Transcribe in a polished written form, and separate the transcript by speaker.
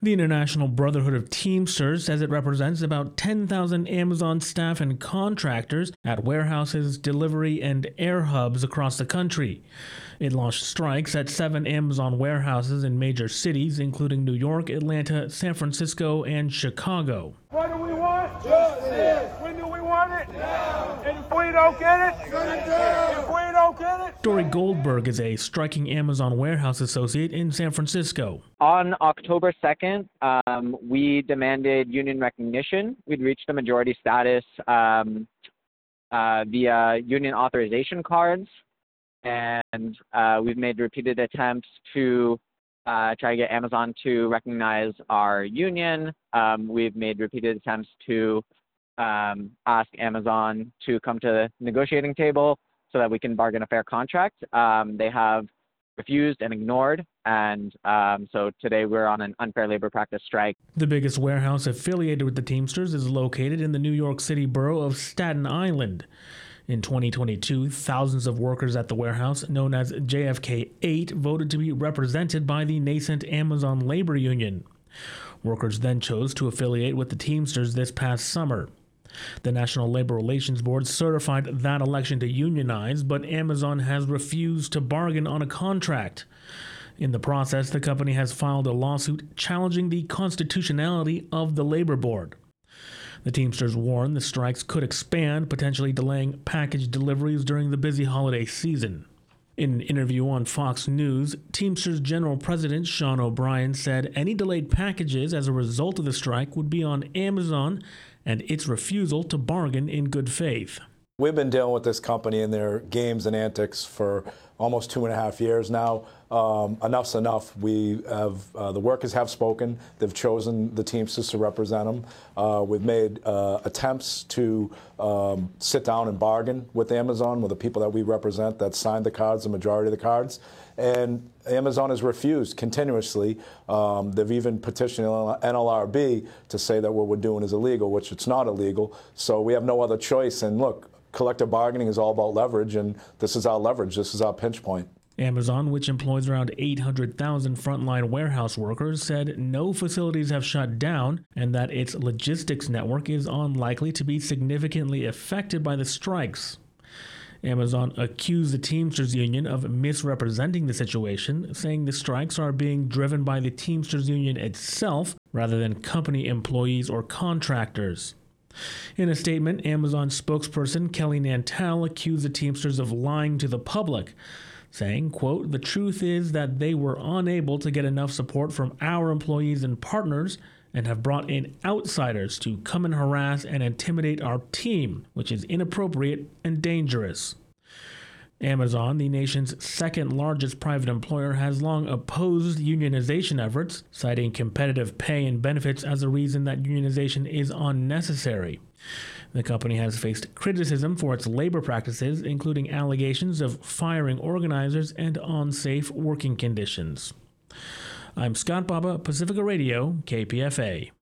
Speaker 1: The International Brotherhood of Teamsters says it represents about 10,000 Amazon staff and contractors at warehouses, delivery, and air hubs across the country. It launched strikes at 7 Amazon warehouses in major cities, including New York, Atlanta, San Francisco, and Chicago.
Speaker 2: What do we want? Justice. When do we want it? Now. And if we don't get it? Shut it down. If we don't get it?
Speaker 1: Dory Goldberg is a striking Amazon warehouse associate in San Francisco.
Speaker 3: On October 2nd, we demanded union recognition. We'd reached the majority status via union authorization cards, and we've made repeated attempts to try to get Amazon to recognize our union. We've made repeated attempts to ask Amazon to come to the negotiating table so that we can bargain a fair contract. They have refused and ignored, and so today we're on an unfair labor practice strike.
Speaker 1: The biggest warehouse affiliated with the Teamsters is located in the New York City borough of Staten Island. In 2022, thousands of workers at the warehouse, known as JFK 8, voted to be represented by the nascent Amazon Labor Union. Workers then chose to affiliate with the Teamsters this past summer. The National Labor Relations Board certified that election to unionize, but Amazon has refused to bargain on a contract. In the process, the company has filed a lawsuit challenging the constitutionality of the Labor Board. The Teamsters warn the strikes could expand, potentially delaying package deliveries during the busy holiday season. In an interview on Fox News, Teamsters General President Sean O'Brien said any delayed packages as a result of the strike would be on Amazon and its refusal to bargain in good faith.
Speaker 4: We've been dealing with this company and their games and antics for almost 2.5 years now. Enough's enough. We have the workers have spoken. They've chosen the Teamsters to represent them. We've made attempts to sit down and bargain with Amazon, with the people that we represent that signed the cards, the majority of the cards. And Amazon has refused continuously. They've even petitioned NLRB to say that what we're doing is illegal, which it's not illegal. So we have no other choice. And look, collective bargaining is all about leverage, and this is our leverage. This is our pinch point.
Speaker 1: Amazon, which employs around 800,000 frontline warehouse workers, said no facilities have shut down and that its logistics network is unlikely to be significantly affected by the strikes. Amazon accused the Teamsters Union of misrepresenting the situation, saying the strikes are being driven by the Teamsters Union itself rather than company employees or contractors. In a statement, Amazon spokesperson Kelly Nantel accused the Teamsters of lying to the public, saying, quote, "The truth is that they were unable to get enough support from our employees and partners and have brought in outsiders to come and harass and intimidate our team, which is inappropriate and dangerous." Amazon, the nation's second largest private employer, has long opposed unionization efforts, citing competitive pay and benefits as a reason that unionization is unnecessary. The company has faced criticism for its labor practices, including allegations of firing organizers and unsafe working conditions. I'm Scott Baba, Pacifica Radio, KPFA.